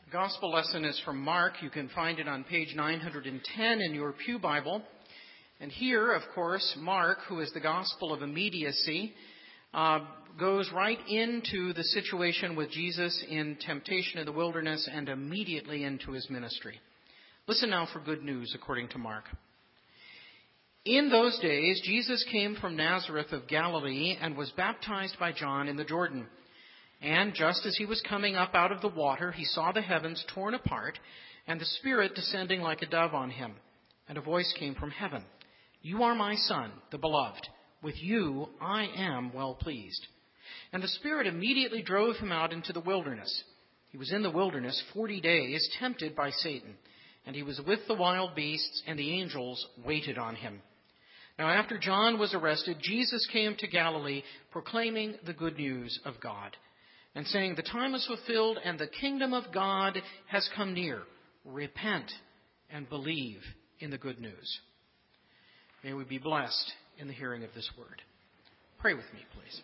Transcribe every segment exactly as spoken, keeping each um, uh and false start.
The gospel lesson is from Mark. You can find it on page nine hundred ten in your pew Bible. And here, of course, Mark, who is the gospel of immediacy, uh, goes right into the situation with Jesus in temptation in the wilderness and immediately into his ministry. Listen now for good news according to Mark. In those days, Jesus came from Nazareth of Galilee and was baptized by John in the Jordan. And just as he was coming up out of the water, he saw the heavens torn apart and the Spirit descending like a dove on him. And a voice came from heaven, "You are my Son, the beloved. With you I am well pleased." And the Spirit immediately drove him out into the wilderness. He was in the wilderness forty days, tempted by Satan. And he was with the wild beasts, and the angels waited on him. Now after John was arrested, Jesus came to Galilee, proclaiming the good news of God, and saying, "The time is fulfilled, and the kingdom of God has come near. Repent and believe in the good news." May we be blessed in the hearing of this word. Pray with me, please.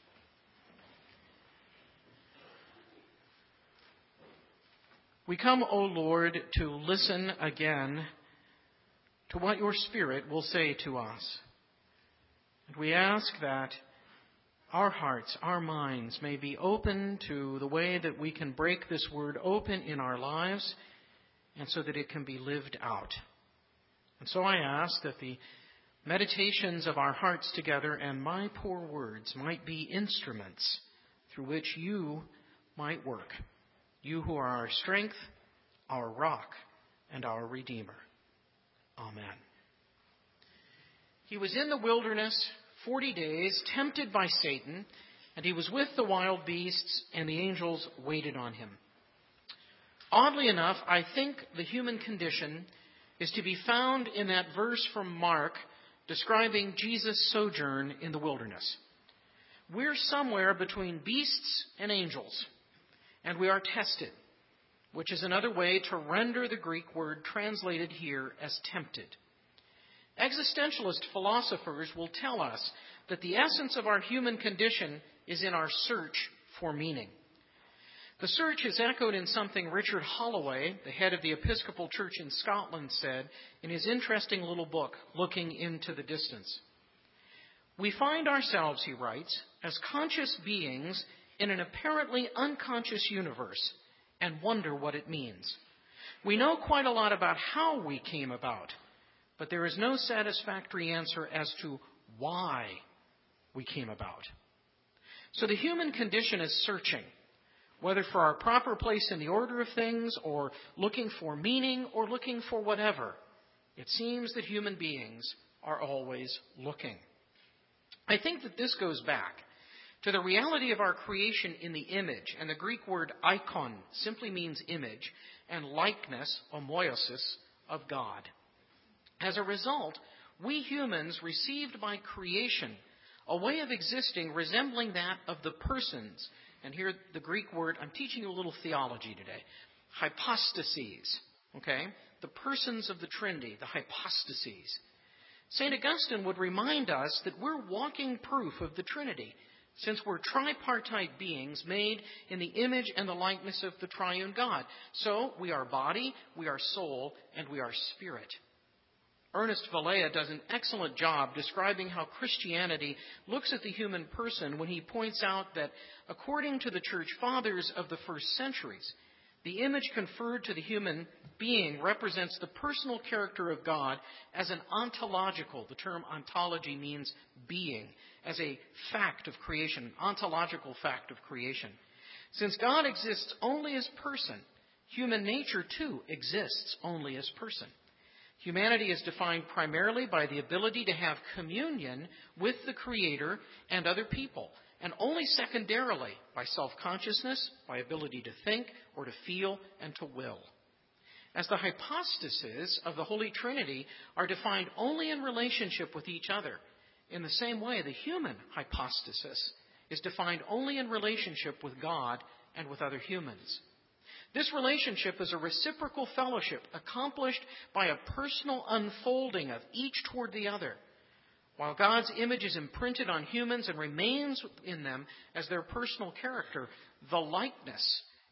We come, O Lord, to listen again to what your Spirit will say to us. And we ask that our hearts, our minds may be open to the way that we can break this word open in our lives and so that it can be lived out. And so I ask that the meditations of our hearts together and my poor words might be instruments through which you might work. You who are our strength, our rock, and our Redeemer. Amen. He was in the wilderness forty days, tempted by Satan, and he was with the wild beasts, and the angels waited on him. Oddly enough, I think the human condition is to be found in that verse from Mark describing Jesus' sojourn in the wilderness. We're somewhere between beasts and angels, and we are tested, which is another way to render the Greek word translated here as tempted. Existentialist philosophers will tell us that the essence of our human condition is in our search for meaning. The search is echoed in something Richard Holloway, the head of the Episcopal Church in Scotland, said in his interesting little book, Looking into the Distance. "We find ourselves," he writes, "as conscious beings in an apparently unconscious universe and wonder what it means. We know quite a lot about how we came about, but there is no satisfactory answer as to why we came about." So the human condition is searching, whether for our proper place in the order of things or looking for meaning or looking for whatever. It seems that human beings are always looking. I think that this goes back to the reality of our creation in the image, and the Greek word icon simply means image, and likeness, homoiosis, of God. As a result, we humans received by creation a way of existing resembling that of the persons, and here the Greek word, I'm teaching you a little theology today, hypostases, okay? The persons of the Trinity, the hypostases. Saint Augustine would remind us that we're walking proof of the Trinity, since we're tripartite beings made in the image and the likeness of the triune God. So we are body, we are soul, and we are spirit. Ernest Valea does an excellent job describing how Christianity looks at the human person when he points out that, according to the church fathers of the first centuries, the image conferred to the human being represents the personal character of God as an ontological, the term ontology means being, as a fact of creation, ontological fact of creation. Since God exists only as person, human nature too exists only as person. Humanity is defined primarily by the ability to have communion with the Creator and other people, and only secondarily by self-consciousness, by ability to think or to feel and to will. As the hypostases of the Holy Trinity are defined only in relationship with each other, in the same way the human hypostasis is defined only in relationship with God and with other humans. This relationship is a reciprocal fellowship accomplished by a personal unfolding of each toward the other. While God's image is imprinted on humans and remains in them as their personal character, the likeness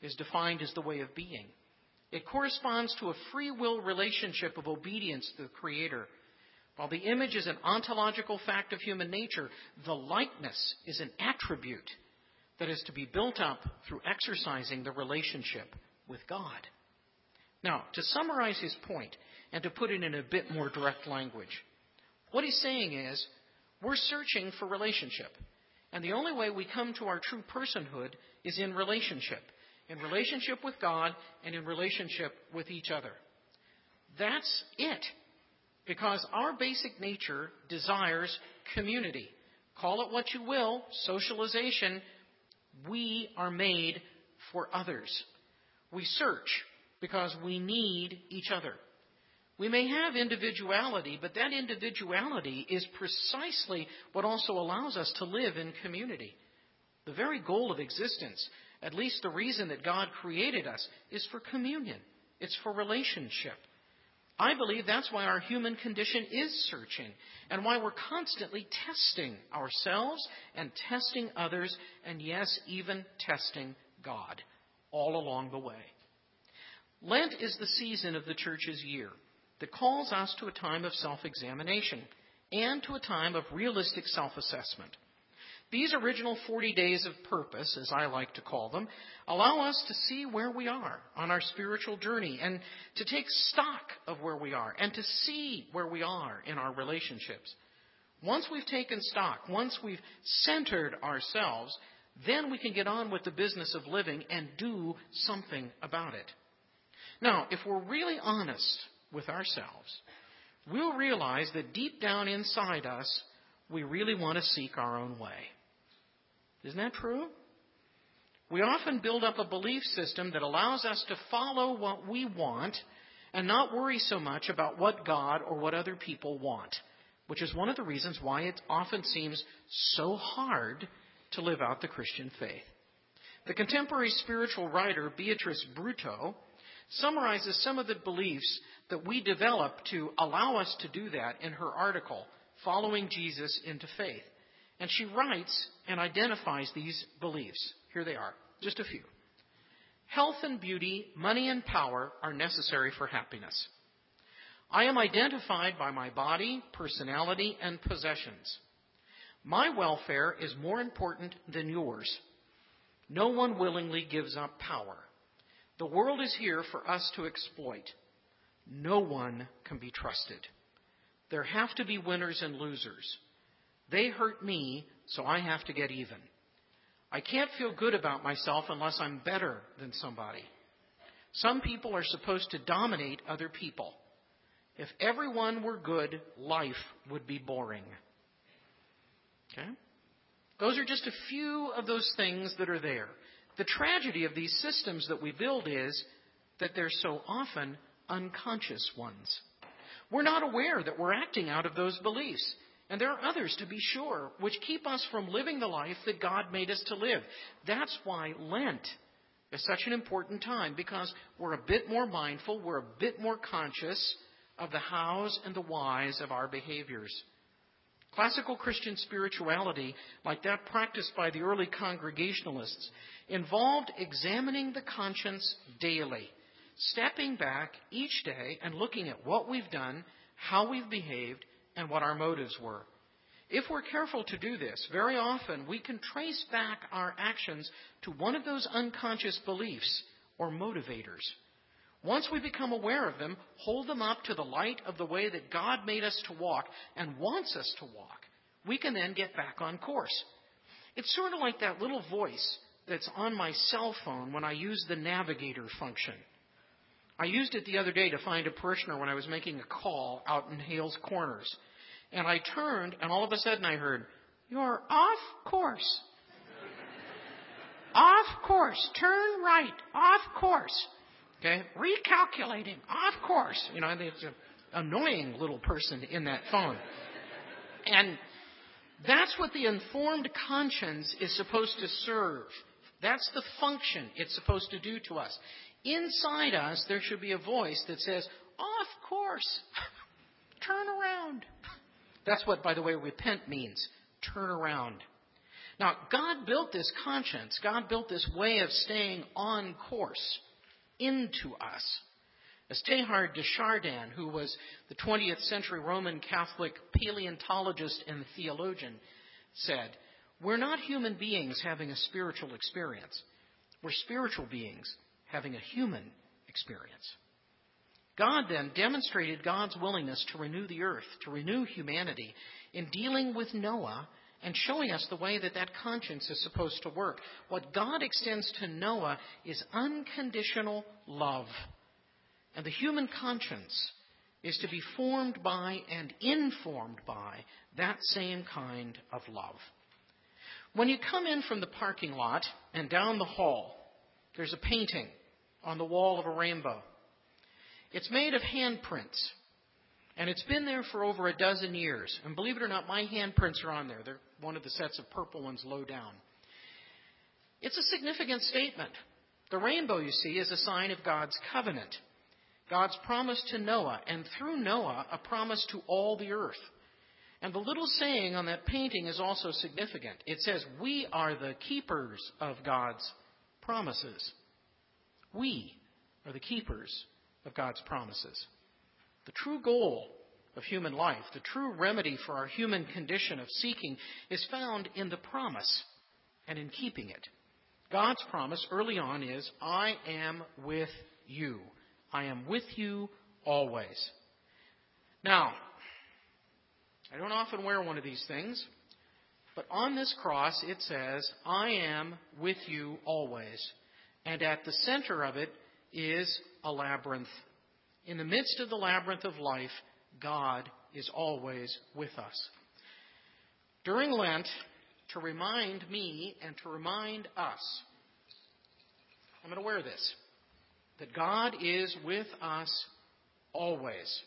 is defined as the way of being. It corresponds to a free will relationship of obedience to the Creator. While the image is an ontological fact of human nature, the likeness is an attribute that is to be built up through exercising the relationship with God. Now, to summarize his point and to put it in a bit more direct language, what he's saying is we're searching for relationship. And the only way we come to our true personhood is in relationship. In relationship with God and in relationship with each other. That's it. Because our basic nature desires community. Call it what you will, socialization. We are made for others. We search because we need each other. We may have individuality, but that individuality is precisely what also allows us to live in community. The very goal of existence, at least the reason that God created us, is for communion. It's for relationship. I believe that's why our human condition is searching and why we're constantly testing ourselves and testing others and, yes, even testing God all along the way. Lent is the season of the church's year that calls us to a time of self-examination and to a time of realistic self-assessment. These original forty days of purpose, as I like to call them, allow us to see where we are on our spiritual journey and to take stock of where we are and to see where we are in our relationships. Once we've taken stock, once we've centered ourselves, then we can get on with the business of living and do something about it. Now, if we're really honest with ourselves, we'll realize that deep down inside us, we really want to seek our own way. Isn't that true? We often build up a belief system that allows us to follow what we want and not worry so much about what God or what other people want, which is one of the reasons why it often seems so hard to live out the Christian faith. The contemporary spiritual writer Beatrice Brutto summarizes some of the beliefs that we develop to allow us to do that in her article, Following Jesus into Faith. And she writes and identifies these beliefs. Here they are, just a few. Health and beauty, money and power are necessary for happiness. I am identified by my body, personality, and possessions. My welfare is more important than yours. No one willingly gives up power. The world is here for us to exploit. No one can be trusted. There have to be winners and losers. They hurt me, so I have to get even. I can't feel good about myself unless I'm better than somebody. Some people are supposed to dominate other people. If everyone were good, life would be boring. Okay? Those are just a few of those things that are there. The tragedy of these systems that we build is that they're so often unconscious ones. We're not aware that we're acting out of those beliefs. And there are others, to be sure, which keep us from living the life that God made us to live. That's why Lent is such an important time, because we're a bit more mindful, we're a bit more conscious of the hows and the whys of our behaviors. Classical Christian spirituality, like that practiced by the early Congregationalists, involved examining the conscience daily, stepping back each day and looking at what we've done, how we've behaved, and what our motives were. If we're careful to do this, very often we can trace back our actions to one of those unconscious beliefs or motivators. Once we become aware of them, hold them up to the light of the way that God made us to walk and wants us to walk, we can then get back on course. It's sort of like that little voice that's on my cell phone when I use the navigator function. I used it the other day to find a parishioner when I was making a call out in Hales Corners. And I turned, and all of a sudden I heard, "You're off course. Off course. Turn right. Off course." Okay? Recalculating. Off course. You know, there's an annoying little person in that phone. And that's what the informed conscience is supposed to serve. That's the function it's supposed to do to us. Inside us, there should be a voice that says, "Off course. Turn around." That's what, by the way, repent means. Turn around. Now, God built this conscience, God built this way of staying on course into us. As Teilhard de Chardin, who was the twentieth century Roman Catholic paleontologist and theologian, said, we're not human beings having a spiritual experience. We're spiritual beings having a human experience. God then demonstrated God's willingness to renew the earth, to renew humanity, in dealing with Noah and showing us the way that that conscience is supposed to work. What God extends to Noah is unconditional love. And the human conscience is to be formed by and informed by that same kind of love. When you come in from the parking lot and down the hall, there's a painting on the wall of a rainbow. It's made of handprints, and it's been there for over a dozen years. And believe it or not, my handprints are on there. They're one of the sets of purple ones low down. It's a significant statement. The rainbow, you see, is a sign of God's covenant, God's promise to Noah, and through Noah, a promise to all the earth. And the little saying on that painting is also significant. It says, we are the keepers of God's promises. We are the keepers of God's promises. The true goal of human life, the true remedy for our human condition of seeking, is found in the promise and in keeping it. God's promise early on is, I am with you. I am with you always. Now, I don't often wear one of these things, but on this cross it says, I am with you always. And at the center of it is a labyrinth. In the midst of the labyrinth of life, God is always with us. During Lent, to remind me and to remind us, I'm going to wear this, that God is with us always.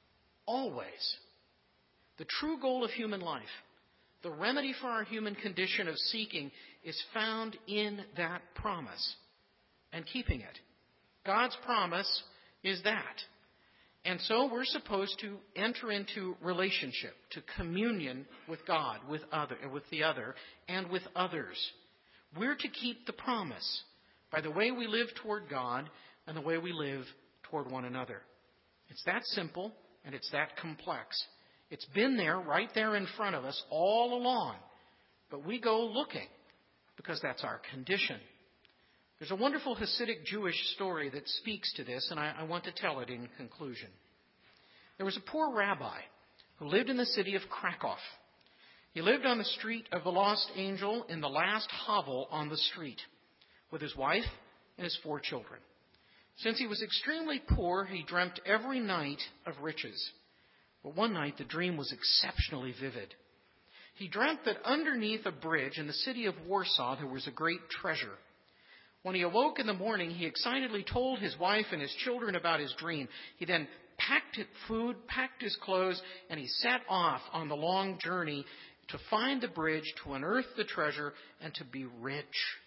Always. The true goal of human life, the remedy for our human condition of seeking, is found in that promise and keeping it. God's promise is that. And so we're supposed to enter into relationship, to communion with God, with other, with the other, and with others. We're to keep the promise by the way we live toward God and the way we live toward one another. It's that simple and it's that complex. It's been there, right there in front of us all along, but we go looking because that's our condition. There's a wonderful Hasidic Jewish story that speaks to this, and I, I want to tell it in conclusion. There was a poor rabbi who lived in the city of Krakow. He lived on the street of the Lost Angel in the last hovel on the street with his wife and his four children. Since he was extremely poor, he dreamt every night of riches. But one night the dream was exceptionally vivid. He dreamt that underneath a bridge in the city of Warsaw there was a great treasure. When he awoke in the morning, he excitedly told his wife and his children about his dream. He then packed food, packed his clothes, and he set off on the long journey to find the bridge, to unearth the treasure, and to be rich.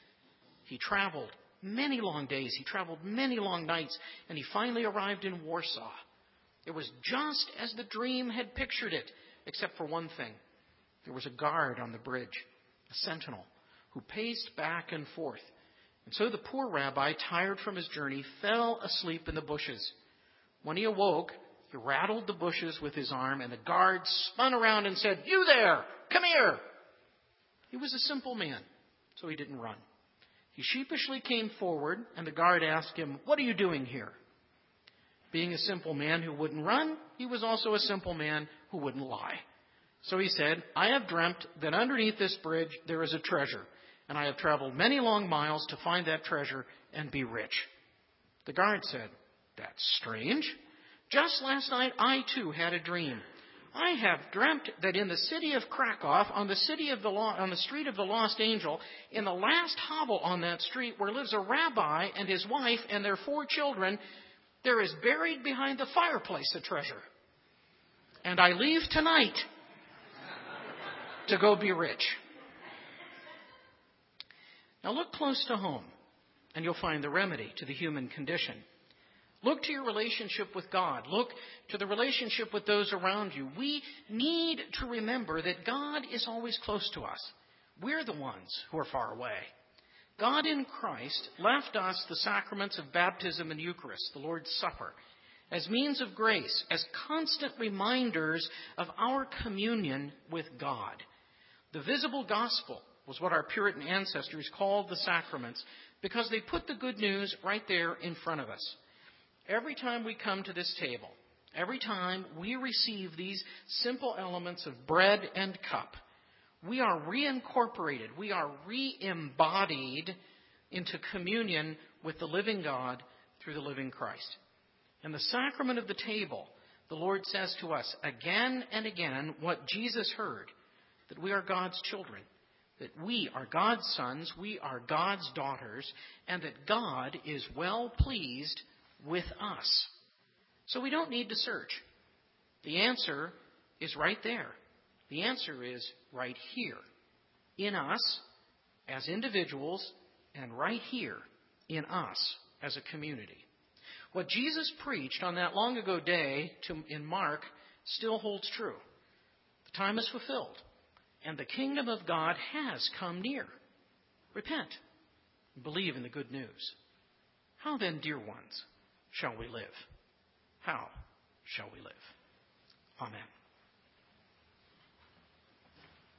He traveled many long days. He traveled many long nights, and he finally arrived in Warsaw. It was just as the dream had pictured it, except for one thing. There was a guard on the bridge, a sentinel, who paced back and forth. And so the poor rabbi, tired from his journey, fell asleep in the bushes. When he awoke, he rattled the bushes with his arm, and the guard spun around and said, "You there! Come here!" He was a simple man, so he didn't run. He sheepishly came forward, and the guard asked him, "What are you doing here?" Being a simple man who wouldn't run, he was also a simple man who wouldn't lie. So he said, "I have dreamt that underneath this bridge there is a treasure, and I have traveled many long miles to find that treasure and be rich." The guard said, "That's strange. Just last night I too had a dream. I have dreamt that in the city of Krakow, on the city of the lo- on the street of the Lost Angel, in the last hovel on that street where lives a rabbi and his wife and their four children, there is buried behind the fireplace a treasure. And I leave tonight to go be rich." Now look close to home, and you'll find the remedy to the human condition. Look to your relationship with God. Look to the relationship with those around you. We need to remember that God is always close to us. We're the ones who are far away. God in Christ left us the sacraments of baptism and Eucharist, the Lord's Supper, as means of grace, as constant reminders of our communion with God. The visible gospel was what our Puritan ancestors called the sacraments because they put the good news right there in front of us. Every time we come to this table, every time we receive these simple elements of bread and cup, we are reincorporated, we are re-embodied into communion with the living God through the living Christ. In the sacrament of the table, the Lord says to us again and again what Jesus heard, that we are God's children, that we are God's sons, we are God's daughters, and that God is well pleased with us. So we don't need to search. The answer is right there. The answer is right here, in us as individuals, and right here in us as a community. What Jesus preached on that long ago day to, in Mark still holds true. The time is fulfilled, and the kingdom of God has come near. Repent and believe in the good news. How then, dear ones, shall we live? How shall we live? Amen.